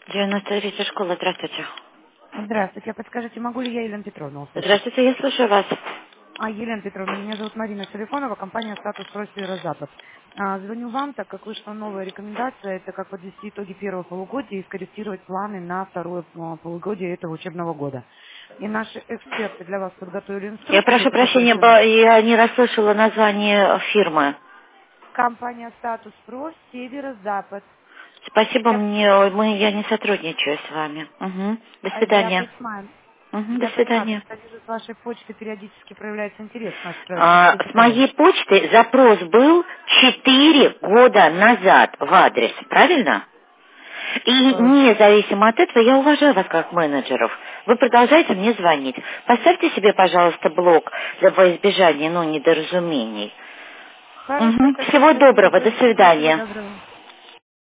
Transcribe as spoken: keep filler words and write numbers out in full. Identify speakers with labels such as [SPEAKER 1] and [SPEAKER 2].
[SPEAKER 1] девяносто третья школа, здравствуйте.
[SPEAKER 2] Здравствуйте. А подскажите, могу ли я Елена Петровна услышать?
[SPEAKER 1] Здравствуйте, я слушаю вас.
[SPEAKER 2] А, Елена Петровна, меня зовут Марина Салифонова, компания «Статус Про Северо-Запад». А, звоню вам, так как вышла новая рекомендация, это как подвести итоги первого полугодия и скорректировать планы на второе а, полугодие этого учебного года. И наши эксперты для вас подготовили
[SPEAKER 1] Я
[SPEAKER 2] инструкцию,
[SPEAKER 1] прошу
[SPEAKER 2] по которой
[SPEAKER 1] прощения,
[SPEAKER 2] вы...
[SPEAKER 1] по- я не расслышала название фирмы.
[SPEAKER 2] Компания «Статус Про Северо-Запад».
[SPEAKER 1] Спасибо,
[SPEAKER 2] Я,
[SPEAKER 1] мне, мы, я не сотрудничаю с вами. Мгм. До
[SPEAKER 2] а, я
[SPEAKER 1] свидания.
[SPEAKER 2] понимаю,
[SPEAKER 1] Мгм, до
[SPEAKER 2] я понимаю,
[SPEAKER 1] свидания.
[SPEAKER 2] просто вижу, с вашей почты периодически проявляется интерес к нашей
[SPEAKER 1] А,
[SPEAKER 2] практической
[SPEAKER 1] с
[SPEAKER 2] программе.
[SPEAKER 1] моей почты запрос был четыре года назад в адрес, правильно? И
[SPEAKER 2] Э,
[SPEAKER 1] независимо от этого, я уважаю вас как менеджеров. Вы продолжаете мне звонить. Поставьте себе, пожалуйста, блок для во избежания, ну, недоразумений.
[SPEAKER 2] Хорошо,
[SPEAKER 1] Мгм.
[SPEAKER 2] тогда
[SPEAKER 1] Всего
[SPEAKER 2] спасибо
[SPEAKER 1] доброго, до
[SPEAKER 2] большое. Всего
[SPEAKER 1] свидания.
[SPEAKER 2] доброго.